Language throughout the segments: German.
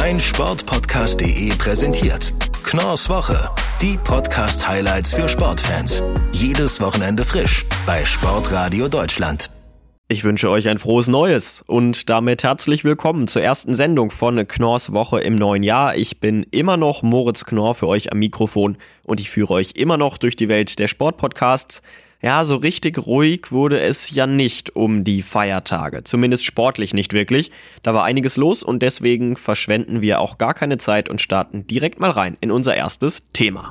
meinsportpodcast.de präsentiert Knorrs Woche. Die Podcast-Highlights für Sportfans. Jedes Wochenende frisch bei Sportradio Deutschland. Ich wünsche euch ein frohes Neues und damit herzlich willkommen zur ersten Sendung von Knorrs Woche im neuen Jahr. Ich bin immer noch Moritz Knorr für euch am Mikrofon und ich führe euch immer noch durch die Welt der Sportpodcasts. Ja, so richtig ruhig wurde es ja nicht um die Feiertage, zumindest sportlich nicht wirklich. Da war einiges los und deswegen verschwenden wir auch gar keine Zeit und starten direkt mal rein in unser erstes Thema.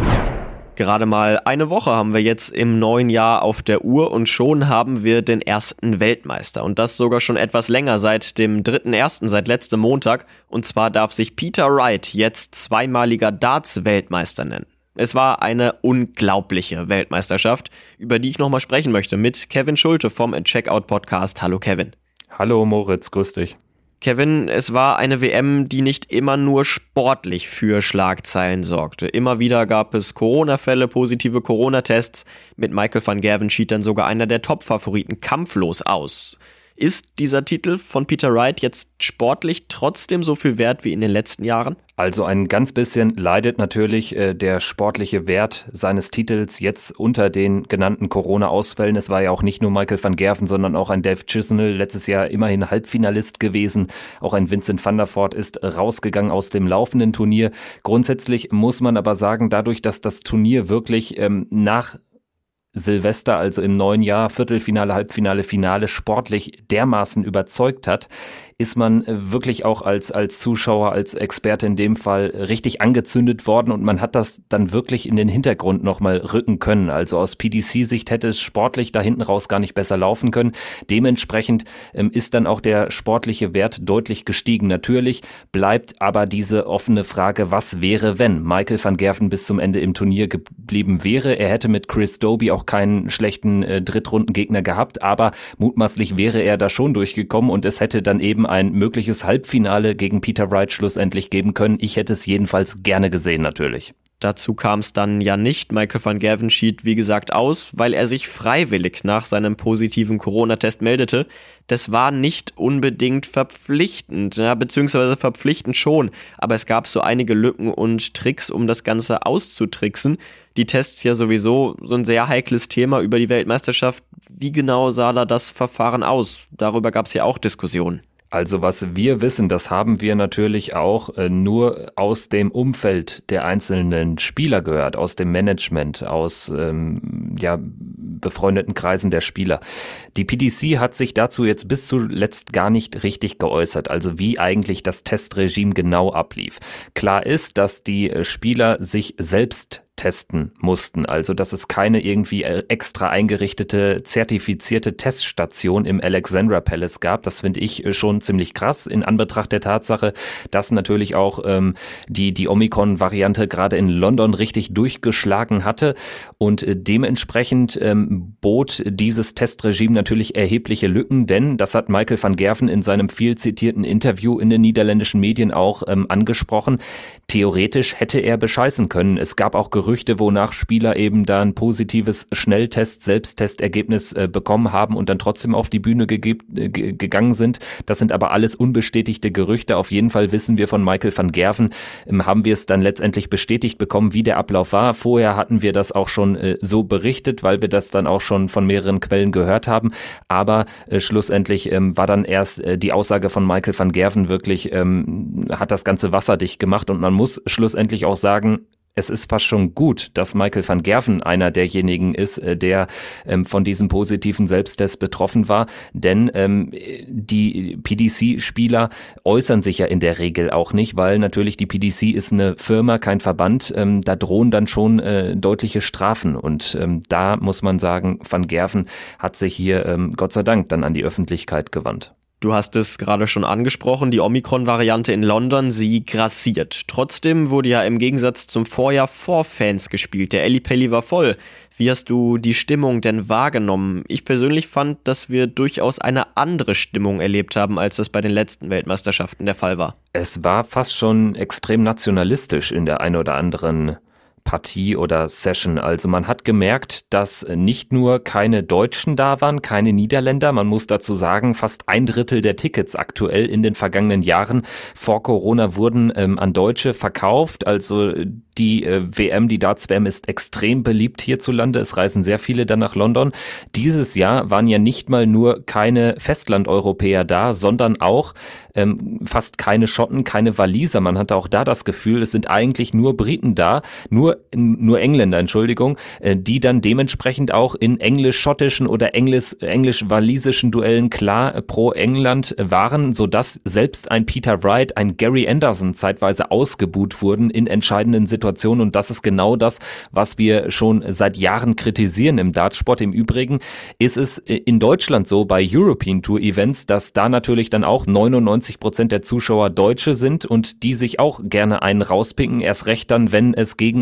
Gerade mal eine Woche haben wir jetzt im neuen Jahr auf der Uhr und schon haben wir den ersten Weltmeister. Und das sogar schon etwas länger, seit dem 3.1., seit letztem Montag. Und zwar darf sich Peter Wright jetzt zweimaliger Darts-Weltmeister nennen. Es war eine unglaubliche Weltmeisterschaft, über die ich nochmal sprechen möchte mit Kevin Schulte vom Checkout-Podcast. Hallo Kevin. Hallo Moritz, grüß dich. Kevin, es war eine WM, die nicht immer nur sportlich für Schlagzeilen sorgte. Immer wieder gab es Corona-Fälle, positive Corona-Tests. Mit Michael van Gerwen schied dann sogar einer der Top-Favoriten kampflos aus. Ist dieser Titel von Peter Wright jetzt sportlich trotzdem so viel wert wie in den letzten Jahren? Also ein ganz bisschen leidet natürlich der sportliche Wert seines Titels jetzt unter den genannten Corona-Ausfällen. Es war ja auch nicht nur Michael van Gerwen, sondern auch ein Dave Chisnell, letztes Jahr immerhin Halbfinalist gewesen. Auch ein Vincent van der Voort ist rausgegangen aus dem laufenden Turnier. Grundsätzlich muss man aber sagen, dadurch, dass das Turnier wirklich nach Silvester, also im neuen Jahr, Viertelfinale, Halbfinale, Finale, sportlich dermaßen überzeugt hat, ist man wirklich auch als Zuschauer, als Experte in dem Fall richtig angezündet worden und man hat das dann wirklich in den Hintergrund nochmal rücken können. Also aus PDC-Sicht hätte es sportlich da hinten raus gar nicht besser laufen können. Dementsprechend ist dann auch der sportliche Wert deutlich gestiegen. Natürlich bleibt aber diese offene Frage, was wäre, wenn Michael van Gerwen bis zum Ende im Turnier geblieben wäre. Er hätte mit Chris Dobey auch keinen schlechten Drittrundengegner gehabt, aber mutmaßlich wäre er da schon durchgekommen und es hätte dann eben ein mögliches Halbfinale gegen Peter Wright schlussendlich geben können. Ich hätte es jedenfalls gerne gesehen, natürlich. Dazu kam es dann ja nicht. Michael van Gerwen schied, wie gesagt, aus, weil er sich freiwillig nach seinem positiven Corona-Test meldete. Das war nicht unbedingt verpflichtend, ja, beziehungsweise verpflichtend schon, aber es gab so einige Lücken und Tricks, um das Ganze auszutricksen. Die Tests ja sowieso so ein sehr heikles Thema über die Weltmeisterschaft. Wie genau sah da das Verfahren aus? Darüber gab es ja auch Diskussionen. Also was wir wissen, das haben wir natürlich auch nur aus dem Umfeld der einzelnen Spieler gehört, aus dem Management, aus befreundeten Kreisen der Spieler. Die PDC hat sich dazu jetzt bis zuletzt gar nicht richtig geäußert, also wie eigentlich das Testregime genau ablief. Klar ist, dass die Spieler sich selbst testen mussten. Also, dass es keine irgendwie extra eingerichtete, zertifizierte Teststation im Alexandra Palace gab. Das finde ich schon ziemlich krass in Anbetracht der Tatsache, dass natürlich auch die Omikron-Variante gerade in London richtig durchgeschlagen hatte und dementsprechend bot dieses Testregime natürlich erhebliche Lücken, denn das hat Michael van Gerwen in seinem viel zitierten Interview in den niederländischen Medien auch angesprochen. Theoretisch hätte er bescheißen können. Es gab auch Gerüchte, wonach Spieler eben da ein positives Selbsttestergebnis bekommen haben und dann trotzdem auf die Bühne gegangen sind. Das sind aber alles unbestätigte Gerüchte. Auf jeden Fall wissen wir von Michael van Gerwen, haben wir es dann letztendlich bestätigt bekommen, wie der Ablauf war. Vorher hatten wir das auch schon so berichtet, weil wir das dann auch schon von mehreren Quellen gehört haben. Aber schlussendlich war dann erst die Aussage von Michael van Gerwen wirklich, hat das Ganze wasserdicht gemacht und man muss schlussendlich auch sagen, es ist fast schon gut, dass Michael van Gerwen einer derjenigen ist, der von diesem positiven Selbsttest betroffen war, denn die PDC-Spieler äußern sich ja in der Regel auch nicht, weil natürlich die PDC ist eine Firma, kein Verband, da drohen dann schon deutliche Strafen und da muss man sagen, van Gerwen hat sich hier Gott sei Dank dann an die Öffentlichkeit gewandt. Du hast es gerade schon angesprochen, die Omikron-Variante in London, sie grassiert. Trotzdem wurde ja im Gegensatz zum Vorjahr vor Fans gespielt. Der Ellipelli war voll. Wie hast du die Stimmung denn wahrgenommen? Ich persönlich fand, dass wir durchaus eine andere Stimmung erlebt haben, als das bei den letzten Weltmeisterschaften der Fall war. Es war fast schon extrem nationalistisch in der ein oder anderen Partie oder Session. Also man hat gemerkt, dass nicht nur keine Deutschen da waren, keine Niederländer. Man muss dazu sagen, fast 1/3 der Tickets aktuell in den vergangenen Jahren vor Corona wurden an Deutsche verkauft. Also die WM, die Darts-WM ist extrem beliebt hierzulande. Es reisen sehr viele dann nach London. Dieses Jahr waren ja nicht mal nur keine Festlandeuropäer da, sondern auch fast keine Schotten, keine Waliser. Man hatte auch da das Gefühl, es sind eigentlich nur Briten da, nur Engländer, Entschuldigung, die dann dementsprechend auch in englisch-schottischen oder englisch-walisischen Duellen klar pro England waren, sodass selbst ein Peter Wright, ein Gary Anderson zeitweise ausgebuht wurden in entscheidenden Situationen. Und das ist genau das, was wir schon seit Jahren kritisieren im Dartsport. Im Übrigen ist es in Deutschland so bei European Tour Events, dass da natürlich dann auch 99% der Zuschauer Deutsche sind und die sich auch gerne einen rauspicken, erst recht dann, wenn es gegen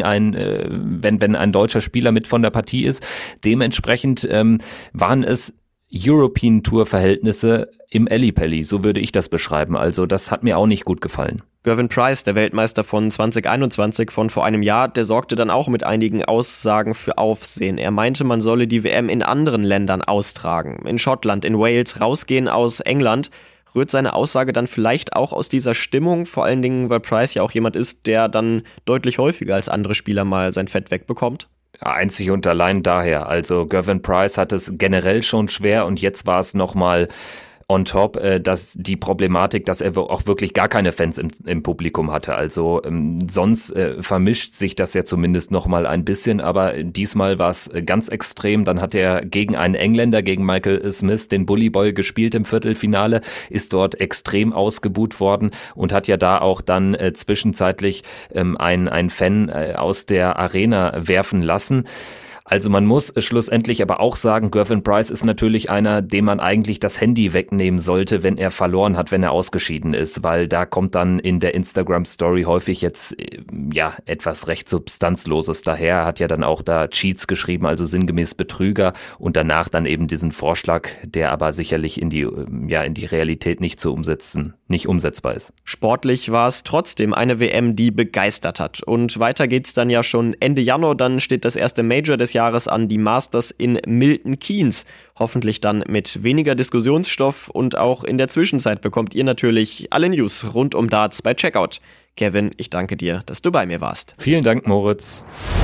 wenn ein deutscher Spieler mit von der Partie ist. Dementsprechend waren es European Tour Verhältnisse im Ellipelli, so würde ich das beschreiben. Also das hat mir auch nicht gut gefallen. Gervin Price, der Weltmeister von 2021 von vor einem Jahr, der sorgte dann auch mit einigen Aussagen für Aufsehen. Er meinte, man solle die WM in anderen Ländern austragen. In Schottland, in Wales, rausgehen aus England. Rührt seine Aussage dann vielleicht auch aus dieser Stimmung? Vor allen Dingen, weil Price ja auch jemand ist, der dann deutlich häufiger als andere Spieler mal sein Fett wegbekommt. Ja, einzig und allein daher. Also Gervin Price hat es generell schon schwer und jetzt war es nochmal on top, dass die Problematik, dass er auch wirklich gar keine Fans im Publikum hatte. Also sonst vermischt sich das ja zumindest nochmal ein bisschen, aber diesmal war es ganz extrem. Dann hat er gegen einen Engländer, gegen Michael Smith, den Bully Boy gespielt im Viertelfinale, ist dort extrem ausgebuht worden und hat ja da auch dann zwischenzeitlich einen Fan aus der Arena werfen lassen. Also man muss schlussendlich aber auch sagen, Gervin Price ist natürlich einer, dem man eigentlich das Handy wegnehmen sollte, wenn er verloren hat, wenn er ausgeschieden ist, weil da kommt dann in der Instagram-Story häufig jetzt etwas recht Substanzloses daher. Er hat ja dann auch da Cheats geschrieben, also sinngemäß Betrüger und danach dann eben diesen Vorschlag, der aber sicherlich in die Realität nicht umsetzbar ist. Sportlich war es trotzdem eine WM, die begeistert hat. Und weiter geht's dann ja schon Ende Januar, dann steht das erste Major des Jahres an, die Masters in Milton Keynes. Hoffentlich dann mit weniger Diskussionsstoff und auch in der Zwischenzeit bekommt ihr natürlich alle News rund um Darts bei Checkout. Kevin, ich danke dir, dass du bei mir warst. Vielen Dank, Moritz.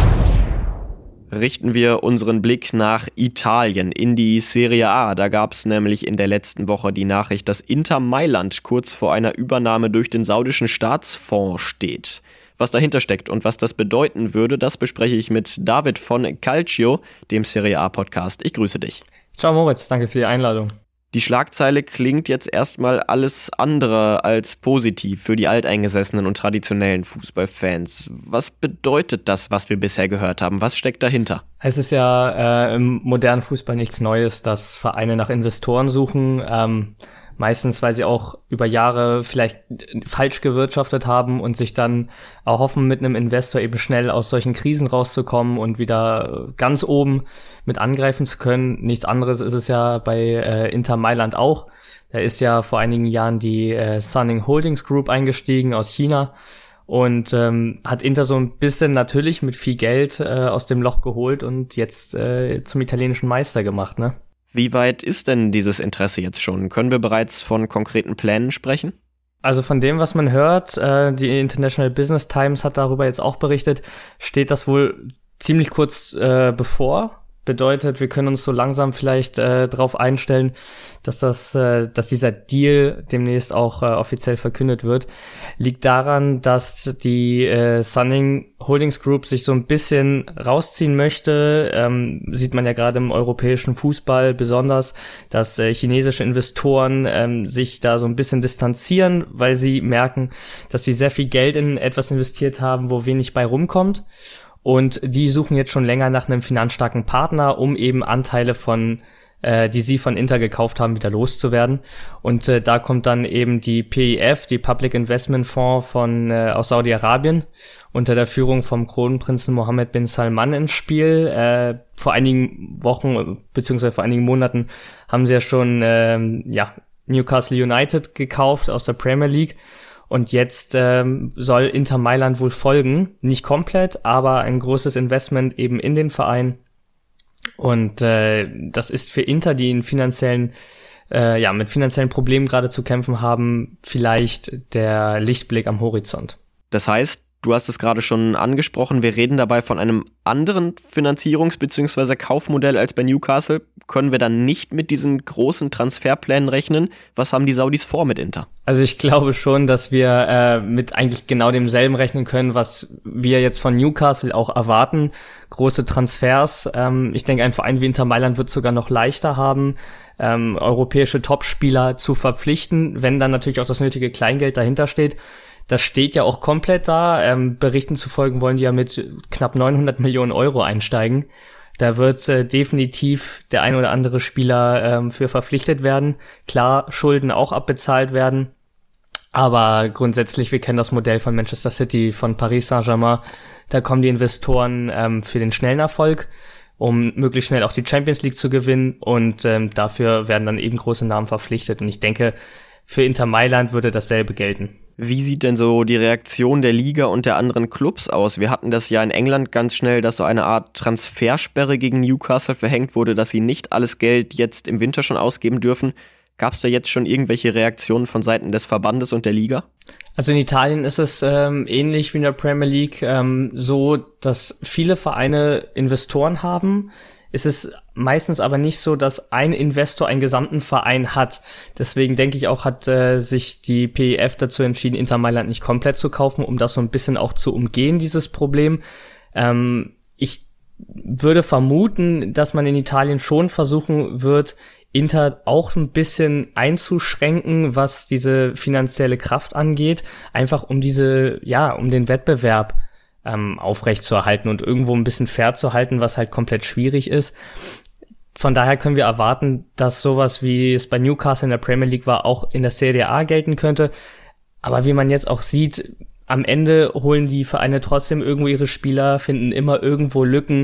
Richten wir unseren Blick nach Italien in die Serie A. Da gab es nämlich in der letzten Woche die Nachricht, dass Inter Mailand kurz vor einer Übernahme durch den saudischen Staatsfonds steht. Was dahinter steckt und was das bedeuten würde, das bespreche ich mit David von Calcio, dem Serie A-Podcast. Ich grüße dich. Ciao Moritz, danke für die Einladung. Die Schlagzeile klingt jetzt erstmal alles andere als positiv für die alteingesessenen und traditionellen Fußballfans. Was bedeutet das, was wir bisher gehört haben? Was steckt dahinter? Es ist ja im modernen Fußball nichts Neues, dass Vereine nach Investoren suchen. Meistens, weil sie auch über Jahre vielleicht falsch gewirtschaftet haben und sich dann erhoffen, mit einem Investor eben schnell aus solchen Krisen rauszukommen und wieder ganz oben mit angreifen zu können. Nichts anderes ist es ja bei Inter Mailand auch. Da ist ja vor einigen Jahren die Suning Holdings Group eingestiegen aus China und hat Inter so ein bisschen natürlich mit viel Geld aus dem Loch geholt und jetzt zum italienischen Meister gemacht, ne? Wie weit ist denn dieses Interesse jetzt schon? Können wir bereits von konkreten Plänen sprechen? Also von dem, was man hört, die International Business Times hat darüber jetzt auch berichtet, steht das wohl ziemlich kurz bevor. Bedeutet, wir können uns so langsam vielleicht darauf einstellen, dass dieser Deal demnächst auch offiziell verkündet wird. Liegt daran, dass die Suning Holdings Group sich so ein bisschen rausziehen möchte. Sieht man ja gerade im europäischen Fußball besonders, dass chinesische Investoren sich da so ein bisschen distanzieren, weil sie merken, dass sie sehr viel Geld in etwas investiert haben, wo wenig bei rumkommt. Und die suchen jetzt schon länger nach einem finanzstarken Partner, um eben Anteile die sie von Inter gekauft haben, wieder loszuwerden. Und da kommt dann eben die PIF, die Public Investment Fonds aus Saudi-Arabien, unter der Führung vom Kronprinzen Mohammed bin Salman ins Spiel. Vor einigen Wochen beziehungsweise vor einigen Monaten haben sie ja schon Newcastle United gekauft aus der Premier League. Und jetzt soll Inter Mailand wohl folgen, nicht komplett, aber ein großes Investment eben in den Verein. Und das ist für Inter, die in mit finanziellen Problemen gerade zu kämpfen haben, vielleicht der Lichtblick am Horizont. Das heißt, du hast es gerade schon angesprochen, wir reden dabei von einem anderen Finanzierungs- bzw. Kaufmodell als bei Newcastle. Können wir dann nicht mit diesen großen Transferplänen rechnen? Was haben die Saudis vor mit Inter? Also ich glaube schon, dass wir mit eigentlich genau demselben rechnen können, was wir jetzt von Newcastle auch erwarten. Große Transfers. Ich denke, ein Verein wie Inter Mailand wird es sogar noch leichter haben, europäische Topspieler zu verpflichten, wenn dann natürlich auch das nötige Kleingeld dahinter steht. Das steht ja auch komplett da. Berichten zufolge wollen die ja mit knapp 900 Millionen Euro einsteigen. Da wird definitiv der ein oder andere Spieler für verpflichtet werden. Klar, Schulden auch abbezahlt werden. Aber grundsätzlich, wir kennen das Modell von Manchester City, von Paris Saint-Germain. Da kommen die Investoren für den schnellen Erfolg, um möglichst schnell auch die Champions League zu gewinnen. Und dafür werden dann eben große Namen verpflichtet. Und ich denke, für Inter Mailand würde dasselbe gelten. Wie sieht denn so die Reaktion der Liga und der anderen Clubs aus? Wir hatten das ja in England ganz schnell, dass so eine Art Transfersperre gegen Newcastle verhängt wurde, dass sie nicht alles Geld jetzt im Winter schon ausgeben dürfen. Gab es da jetzt schon irgendwelche Reaktionen von Seiten des Verbandes und der Liga? Also in Italien ist es ähnlich wie in der Premier League so, dass viele Vereine Investoren haben. Es ist meistens aber nicht so, dass ein Investor einen gesamten Verein hat. Deswegen denke ich auch, hat sich die PEF dazu entschieden, Inter Mailand nicht komplett zu kaufen, um das so ein bisschen auch zu umgehen, dieses Problem. Ich würde vermuten, dass man in Italien schon versuchen wird, Inter auch ein bisschen einzuschränken, was diese finanzielle Kraft angeht, einfach um den Wettbewerb aufrechtzuerhalten und irgendwo ein bisschen fair zu halten, was halt komplett schwierig ist. Von daher können wir erwarten, dass sowas, wie es bei Newcastle in der Premier League war, auch in der Serie A gelten könnte. Aber wie man jetzt auch sieht, am Ende holen die Vereine trotzdem irgendwo ihre Spieler, finden immer irgendwo Lücken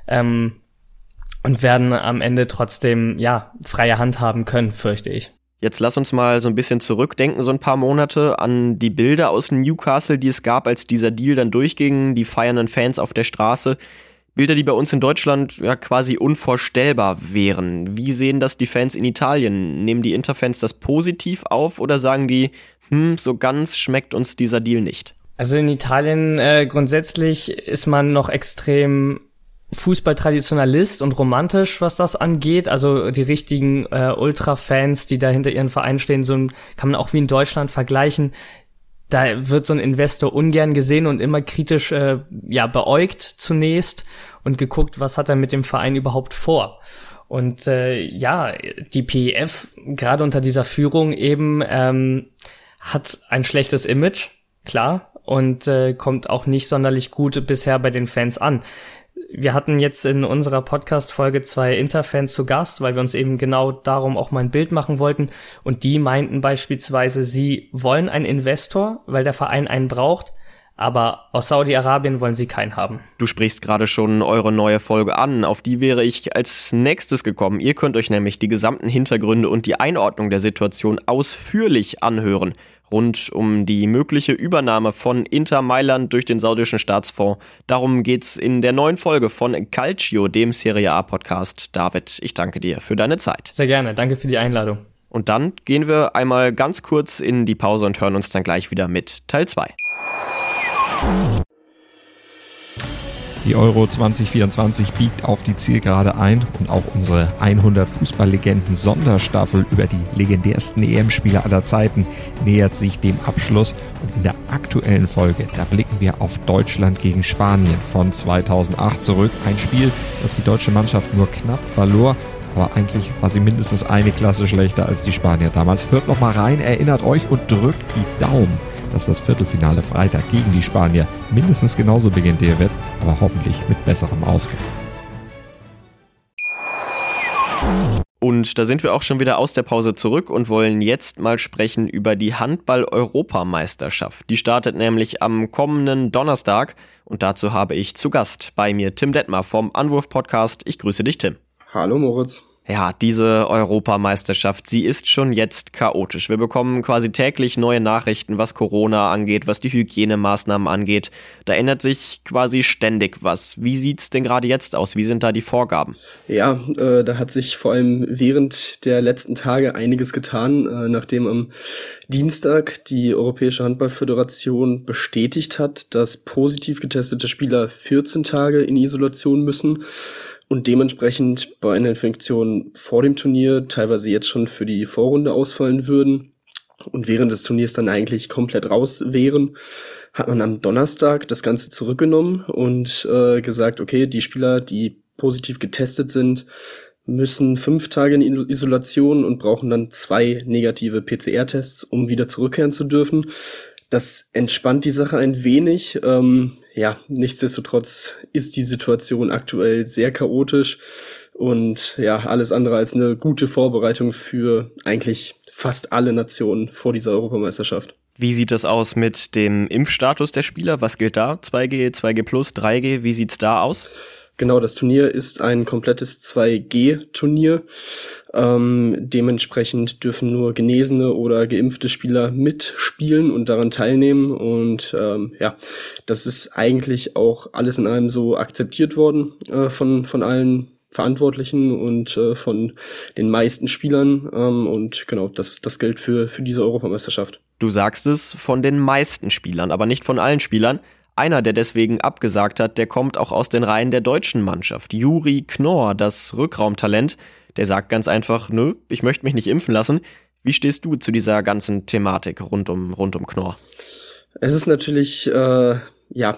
und werden am Ende trotzdem freie Hand haben können, fürchte ich. Jetzt lass uns mal so ein bisschen zurückdenken, so ein paar Monate, an die Bilder aus Newcastle, die es gab, als dieser Deal dann durchging, die feiernden Fans auf der Straße. Bilder, die bei uns in Deutschland quasi unvorstellbar wären. Wie sehen das die Fans in Italien? Nehmen die Interfans das positiv auf oder sagen die, so ganz schmeckt uns dieser Deal nicht? Also in Italien grundsätzlich ist man noch extrem Fußballtraditionalist und romantisch, was das angeht. Also die richtigen Ultra-Fans, die da hinter ihren Verein stehen, so kann man auch wie in Deutschland vergleichen. Da wird so ein Investor ungern gesehen und immer kritisch beäugt zunächst und geguckt, was hat er mit dem Verein überhaupt vor. Und die PEF, gerade unter dieser Führung eben, hat ein schlechtes Image, klar, und kommt auch nicht sonderlich gut bisher bei den Fans an. Wir hatten jetzt in unserer Podcast-Folge 2 Inter-Fans zu Gast, weil wir uns eben genau darum auch mal ein Bild machen wollten. Und die meinten beispielsweise, sie wollen einen Investor, weil der Verein einen braucht, aber aus Saudi-Arabien wollen sie keinen haben. Du sprichst gerade schon eure neue Folge an, auf die wäre ich als nächstes gekommen. Ihr könnt euch nämlich die gesamten Hintergründe und die Einordnung der Situation ausführlich anhören. Rund um die mögliche Übernahme von Inter Mailand durch den saudischen Staatsfonds. Darum geht's in der neuen Folge von Calcio, dem Serie A Podcast. David, ich danke dir für deine Zeit. Sehr gerne, danke für die Einladung. Und dann gehen wir einmal ganz kurz in die Pause und hören uns dann gleich wieder mit Teil 2. Die Euro 2024 biegt auf die Zielgerade ein und auch unsere 100 Fußballlegenden Sonderstaffel über die legendärsten EM-Spieler aller Zeiten nähert sich dem Abschluss. Und in der aktuellen Folge, da blicken wir auf Deutschland gegen Spanien von 2008 zurück. Ein Spiel, das die deutsche Mannschaft nur knapp verlor. Aber eigentlich war sie mindestens eine Klasse schlechter als die Spanier damals. Hört noch mal rein, erinnert euch und drückt die Daumen, dass das Viertelfinale Freitag gegen die Spanier mindestens genauso legendär wird, aber hoffentlich mit besserem Ausgang. Und da sind wir auch schon wieder aus der Pause zurück und wollen jetzt mal sprechen über die Handball-Europameisterschaft. Die startet nämlich am kommenden Donnerstag und dazu habe ich zu Gast bei mir Tim Detmer vom Anwurf-Podcast. Ich grüße dich, Tim. Hallo Moritz. Ja, diese Europameisterschaft, sie ist schon jetzt chaotisch. Wir bekommen quasi täglich neue Nachrichten, was Corona angeht, was die Hygienemaßnahmen angeht. Da ändert sich quasi ständig was. Wie sieht's denn gerade jetzt aus? Wie sind da die Vorgaben? Ja, da hat sich vor allem während der letzten Tage einiges getan, nachdem am Dienstag die Europäische Handballföderation bestätigt hat, dass positiv getestete Spieler 14 Tage in Isolation müssen. Und dementsprechend bei einer Infektion vor dem Turnier teilweise jetzt schon für die Vorrunde ausfallen würden und während des Turniers dann eigentlich komplett raus wären, hat man am Donnerstag das Ganze zurückgenommen und gesagt, okay, die Spieler, die positiv getestet sind, müssen 5 Tage in Isolation und brauchen dann 2 negative PCR-Tests, um wieder zurückkehren zu dürfen. Das entspannt die Sache ein wenig. Ja, nichtsdestotrotz ist die Situation aktuell sehr chaotisch und ja, alles andere als eine gute Vorbereitung für eigentlich fast alle Nationen vor dieser Europameisterschaft. Wie sieht das aus mit dem Impfstatus der Spieler? Was gilt da? 2G, 2G+, 3G, wie sieht's da aus? Genau, das Turnier ist ein komplettes 2G-Turnier. Dementsprechend dürfen nur genesene oder geimpfte Spieler mitspielen und daran teilnehmen. Und ja, das ist eigentlich auch alles in allem so akzeptiert worden von allen Verantwortlichen und von den meisten Spielern. Und genau, das gilt für diese Europameisterschaft. Du sagst es, von den meisten Spielern, aber nicht von allen Spielern. Einer, der deswegen abgesagt hat, der kommt auch aus den Reihen der deutschen Mannschaft. Juri Knorr, das Rückraumtalent, der sagt ganz einfach, nö, ich möchte mich nicht impfen lassen. Wie stehst du zu dieser ganzen Thematik rund um Knorr? Es ist natürlich, ja,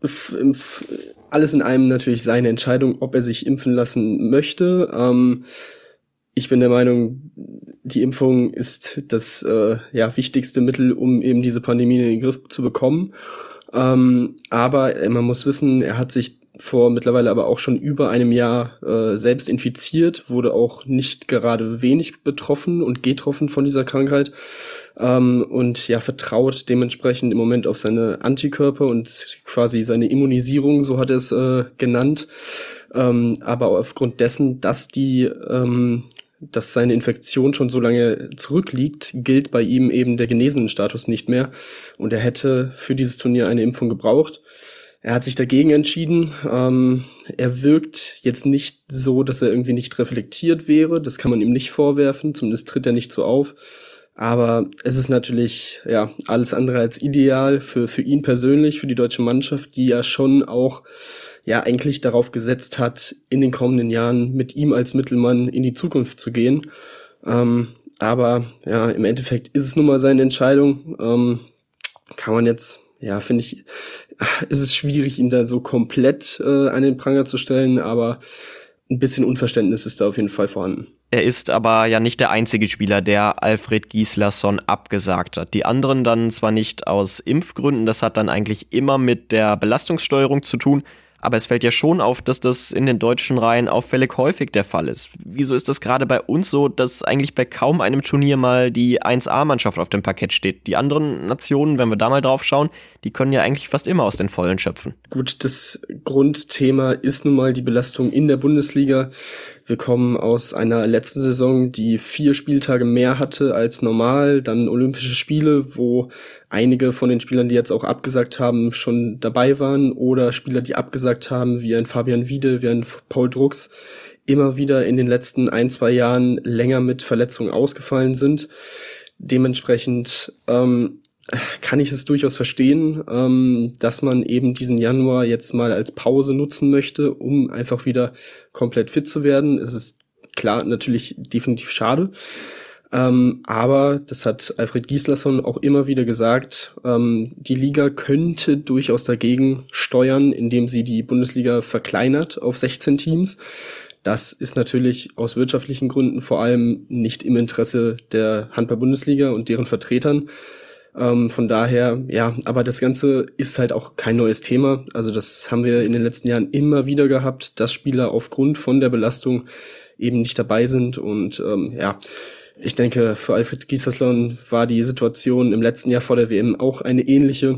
alles in allem natürlich seine Entscheidung, ob er sich impfen lassen möchte. Ich bin der Meinung, die Impfung ist das wichtigste Mittel, um eben diese Pandemie in den Griff zu bekommen. Aber man muss wissen, er hat sich vor mittlerweile aber auch schon über einem Jahr selbst infiziert, wurde auch nicht gerade wenig betroffen und getroffen von dieser Krankheit und ja, vertraut dementsprechend im Moment auf seine Antikörper und quasi seine Immunisierung, so hat er es genannt. Aber aufgrund dessen, dass seine Infektion schon so lange zurückliegt, gilt bei ihm eben der Genesenenstatus nicht mehr. Und er hätte für dieses Turnier eine Impfung gebraucht. Er hat sich dagegen entschieden. Er wirkt jetzt nicht so, dass er irgendwie nicht reflektiert wäre. Das kann man ihm nicht vorwerfen. Zumindest tritt er nicht so auf. Aber es ist natürlich ja alles andere als ideal für ihn persönlich, für die deutsche Mannschaft, die ja schon auch ja eigentlich darauf gesetzt hat, in den kommenden Jahren mit ihm als Mittelmann in die Zukunft zu gehen. Aber ja, im Endeffekt ist es nun mal seine Entscheidung. Kann man jetzt, ja, finde ich, ist es schwierig, ihn da so komplett an den Pranger zu stellen, aber ein bisschen Unverständnis ist da auf jeden Fall vorhanden. Er ist aber ja nicht der einzige Spieler, der Alfred Gislason abgesagt hat. Die anderen dann zwar nicht aus Impfgründen, das hat dann eigentlich immer mit der Belastungssteuerung zu tun, aber es fällt ja schon auf, dass das in den deutschen Reihen auffällig häufig der Fall ist. Wieso ist das gerade bei uns so, dass eigentlich bei kaum einem Turnier mal die 1A-Mannschaft auf dem Parkett steht? Die anderen Nationen, wenn wir da mal drauf schauen, die können ja eigentlich fast immer aus den Vollen schöpfen. Gut, das Grundthema ist nun mal die Belastung in der Bundesliga. Wir kommen aus einer letzten Saison, die 4 Spieltage mehr hatte als normal, dann Olympische Spiele, wo einige von den Spielern, die jetzt auch abgesagt haben, schon dabei waren oder Spieler, die abgesagt haben, wie ein Fabian Wiede, wie ein Paul Drucks, immer wieder in den letzten 1-2 Jahren länger mit Verletzungen ausgefallen sind. Dementsprechend kann ich es durchaus verstehen, dass man eben diesen Januar jetzt mal als Pause nutzen möchte, um einfach wieder komplett fit zu werden. Es ist klar natürlich definitiv schade. Aber das hat Alfred Gislason auch immer wieder gesagt, die Liga könnte durchaus dagegen steuern, indem sie die Bundesliga verkleinert auf 16 Teams. Das ist natürlich aus wirtschaftlichen Gründen vor allem nicht im Interesse der Handball-Bundesliga und deren Vertretern. Von daher, ja, aber das Ganze ist halt auch kein neues Thema. Also das haben wir in den letzten Jahren immer wieder gehabt, dass Spieler aufgrund von der Belastung eben nicht dabei sind. Und ja, ich denke, für Alfred Gislason war die Situation im letzten Jahr vor der WM auch eine ähnliche.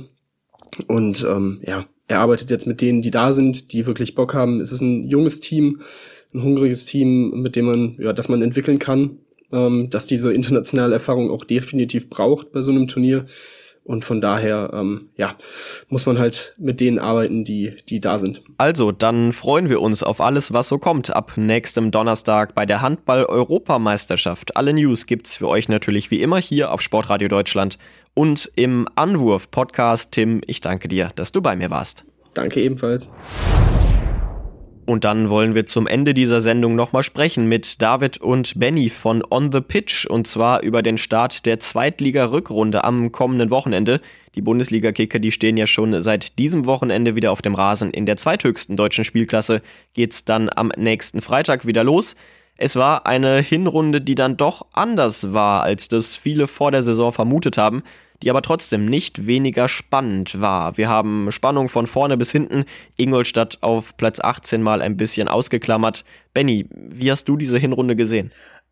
Und ja, er arbeitet jetzt mit denen, die da sind, die wirklich Bock haben. Es ist ein junges Team, ein hungriges Team, mit dem man, das man entwickeln kann, dass diese internationale Erfahrung auch definitiv braucht bei so einem Turnier. Und von daher, muss man halt mit denen arbeiten, die da sind. Also, dann freuen wir uns auf alles, was so kommt ab nächstem Donnerstag bei der Handball-Europameisterschaft. Alle News gibt's für euch natürlich wie immer hier auf Sportradio Deutschland und im Anwurf-Podcast. Tim, ich danke dir, dass du bei mir warst. Danke ebenfalls. Und dann wollen wir zum Ende dieser Sendung nochmal sprechen mit David und Benny von On the Pitch und zwar über den Start der Zweitliga-Rückrunde am kommenden Wochenende. Die Bundesliga-Kicker, die stehen ja schon seit diesem Wochenende wieder auf dem Rasen. In der zweithöchsten deutschen Spielklasse geht's dann am nächsten Freitag wieder los. Es war eine Hinrunde, die dann doch anders war, als das viele vor der Saison vermutet haben, die aber trotzdem nicht weniger spannend war. Wir haben Spannung von vorne bis hinten. Ingolstadt auf Platz 18 mal ein bisschen ausgeklammert. Benny, wie hast du diese Hinrunde gesehen?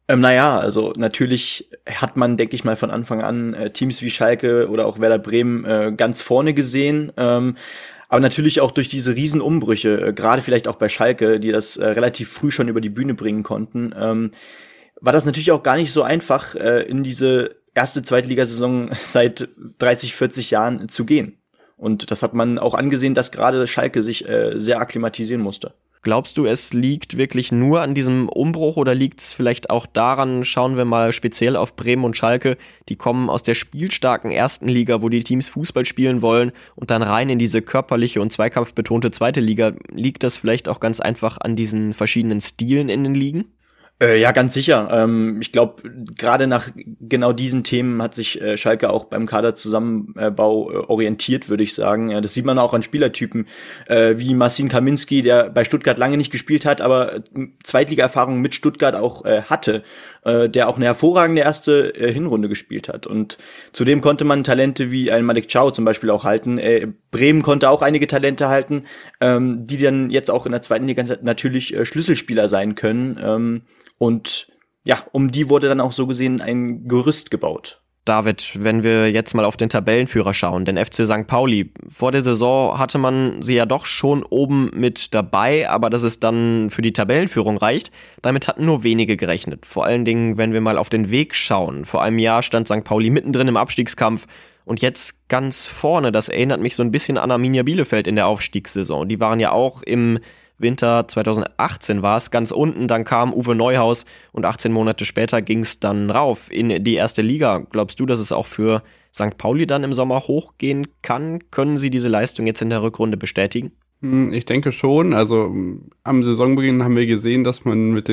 Also natürlich hat man, denke ich mal, von Anfang an Teams wie Schalke oder auch Werder Bremen ganz vorne gesehen. Aber natürlich auch durch diese Riesenumbrüche, gerade vielleicht auch bei Schalke, die das relativ früh schon über die Bühne bringen konnten, war das natürlich auch gar nicht so einfach, in diese erste Zweitligasaison seit 30, 40 Jahren zu gehen. Und das hat man auch angesehen, dass gerade Schalke sich sehr akklimatisieren musste. Glaubst du, es liegt wirklich nur an diesem Umbruch oder liegt es vielleicht auch daran, schauen wir mal speziell auf Bremen und Schalke, die kommen aus der spielstarken ersten Liga, wo die Teams Fußball spielen wollen und dann rein in diese körperliche und zweikampfbetonte zweite Liga. Liegt das vielleicht auch ganz einfach an diesen verschiedenen Stilen in den Ligen? Ja, ganz sicher. Ich glaube, gerade nach genau diesen Themen hat sich Schalke auch beim Kaderzusammenbau orientiert, würde ich sagen. Ja, das sieht man auch an Spielertypen wie Marcin Kaminski, der bei Stuttgart lange nicht gespielt hat, aber Zweitliga-Erfahrung mit Stuttgart auch hatte, der auch eine hervorragende erste Hinrunde gespielt hat. Und zudem konnte man Talente wie ein Malik Chow zum Beispiel auch halten. Bremen konnte auch einige Talente halten, die dann jetzt auch in der zweiten Liga natürlich Schlüsselspieler sein können. Und ja, um die wurde dann auch so gesehen ein Gerüst gebaut. David, wenn wir jetzt mal auf den Tabellenführer schauen, den FC St. Pauli. Vor der Saison hatte man sie ja doch schon oben mit dabei, aber dass es dann für die Tabellenführung reicht, damit hatten nur wenige gerechnet. Vor allen Dingen, wenn wir mal auf den Weg schauen. Vor einem Jahr stand St. Pauli mittendrin im Abstiegskampf und jetzt ganz vorne. Das erinnert mich so ein bisschen an Arminia Bielefeld in der Aufstiegssaison. Die waren ja auch im Winter 2018 war es ganz unten, dann kam Uwe Neuhaus und 18 Monate später ging es dann rauf in die erste Liga. Glaubst du, dass es auch für St. Pauli dann im Sommer hochgehen kann? Können sie diese Leistung jetzt in der Rückrunde bestätigen? Ich denke schon. Also am Saisonbeginn haben wir gesehen, dass man mit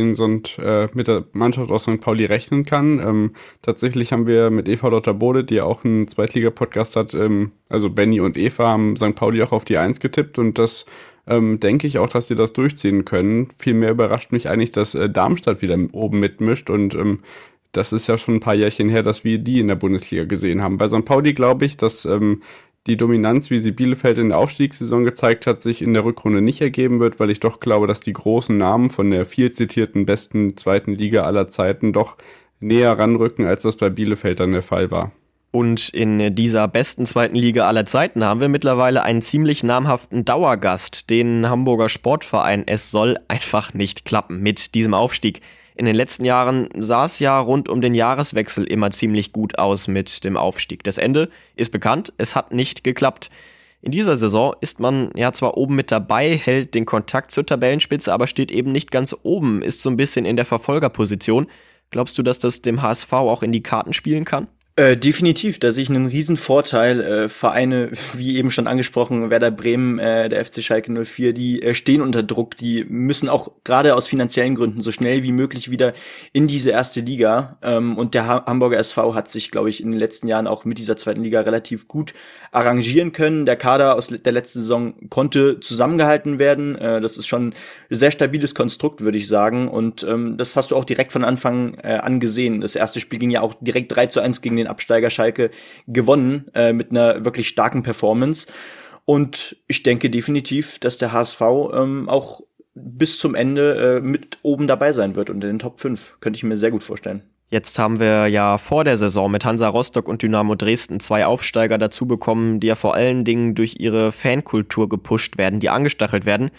der Mannschaft aus St. Pauli rechnen kann. Tatsächlich haben wir mit Eva Lotterbode, die auch einen Zweitliga-Podcast hat, also Benny und Eva haben St. Pauli auch auf die 1 getippt und das denke ich auch, dass sie das durchziehen können. Vielmehr überrascht mich eigentlich, dass Darmstadt wieder oben mitmischt und das ist ja schon ein paar Jährchen her, dass wir die in der Bundesliga gesehen haben. Bei St. Pauli glaube ich, dass die Dominanz, wie sie Bielefeld in der Aufstiegssaison gezeigt hat, sich in der Rückrunde nicht ergeben wird, weil ich doch glaube, dass die großen Namen von der viel zitierten besten zweiten Liga aller Zeiten doch näher ranrücken, als das bei Bielefeld dann der Fall war. Und in dieser besten zweiten Liga aller Zeiten haben wir mittlerweile einen ziemlich namhaften Dauergast, den Hamburger Sportverein. Es soll einfach nicht klappen mit diesem Aufstieg. In den letzten Jahren sah es ja rund um den Jahreswechsel immer ziemlich gut aus mit dem Aufstieg. Das Ende ist bekannt, es hat nicht geklappt. In dieser Saison ist man ja zwar oben mit dabei, hält den Kontakt zur Tabellenspitze, aber steht eben nicht ganz oben, ist so ein bisschen in der Verfolgerposition. Glaubst du, dass das dem HSV auch in die Karten spielen kann? Definitiv, da sehe ich einen riesen Vorteil. Vereine, wie eben schon angesprochen, Werder Bremen, der FC Schalke 04, die stehen unter Druck, die müssen auch gerade aus finanziellen Gründen so schnell wie möglich wieder in diese erste Liga. Und der Hamburger SV hat sich, glaube ich, in den letzten Jahren auch mit dieser zweiten Liga relativ gut arrangieren können. Der Kader aus der letzten Saison konnte zusammengehalten werden. Das ist schon ein sehr stabiles Konstrukt, würde ich sagen. Und das hast du auch direkt von Anfang an gesehen. Das erste Spiel ging ja auch direkt 3:1 gegen den Absteiger Schalke gewonnen, mit einer wirklich starken Performance. Und ich denke definitiv, dass der HSV auch bis zum Ende mit oben dabei sein wird und in den Top 5. Könnte ich mir sehr gut vorstellen. Jetzt haben wir ja vor der Saison mit Hansa Rostock und Dynamo Dresden 2 Aufsteiger dazu bekommen, die ja vor allen Dingen durch ihre Fankultur gepusht werden, die angestachelt werden.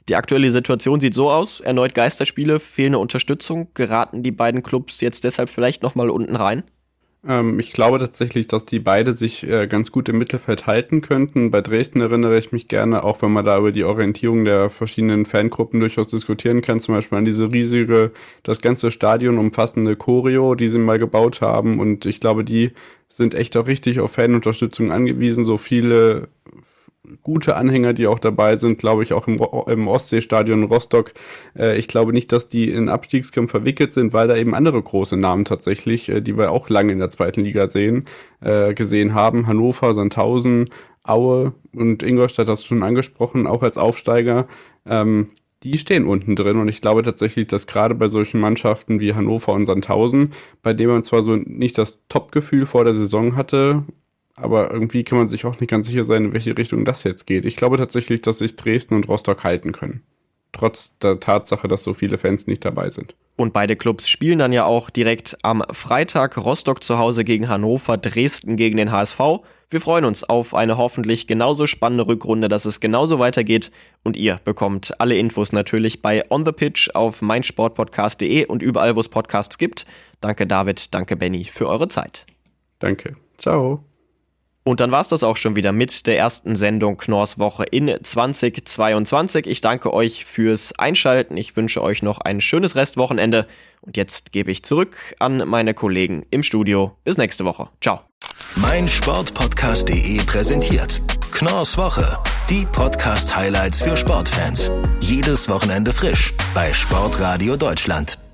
Die aktuelle Situation sieht so aus, erneut Geisterspiele, fehlende Unterstützung. Geraten die beiden Clubs jetzt deshalb vielleicht nochmal unten rein? Ich glaube tatsächlich, dass die beide sich ganz gut im Mittelfeld halten könnten. Bei Dresden erinnere ich mich gerne, auch wenn man da über die Orientierung der verschiedenen Fangruppen durchaus diskutieren kann, zum Beispiel an diese riesige, das ganze Stadion umfassende Choreo, die sie mal gebaut haben. Und ich glaube, die sind echt auch richtig auf Fanunterstützung angewiesen. So viele gute Anhänger, die auch dabei sind, glaube ich, auch im Ostseestadion Rostock. Ich glaube nicht, dass die in Abstiegskampf verwickelt sind, weil da eben andere große Namen tatsächlich, die wir auch lange in der zweiten Liga gesehen haben. Hannover, Sandhausen, Aue und Ingolstadt, das schon angesprochen, auch als Aufsteiger. Die stehen unten drin und ich glaube tatsächlich, dass gerade bei solchen Mannschaften wie Hannover und Sandhausen, bei denen man zwar so nicht das Top-Gefühl vor der Saison hatte, aber irgendwie kann man sich auch nicht ganz sicher sein, in welche Richtung das jetzt geht. Ich glaube tatsächlich, dass sich Dresden und Rostock halten können. Trotz der Tatsache, dass so viele Fans nicht dabei sind. Und beide Clubs spielen dann ja auch direkt am Freitag. Rostock zu Hause gegen Hannover, Dresden gegen den HSV. Wir freuen uns auf eine hoffentlich genauso spannende Rückrunde, dass es genauso weitergeht. Und ihr bekommt alle Infos natürlich bei On The Pitch auf meinsportpodcast.de und überall, wo es Podcasts gibt. Danke David, danke Benny für eure Zeit. Danke. Ciao. Und dann war es das auch schon wieder mit der ersten Sendung Knorrs Woche in 2022. Ich danke euch fürs Einschalten. Ich wünsche euch noch ein schönes Restwochenende. Und jetzt gebe ich zurück an meine Kollegen im Studio. Bis nächste Woche. Ciao. meinsportpodcast.de präsentiert Knorrs Woche. Die Podcast-Highlights für Sportfans. Jedes Wochenende frisch bei Sportradio Deutschland.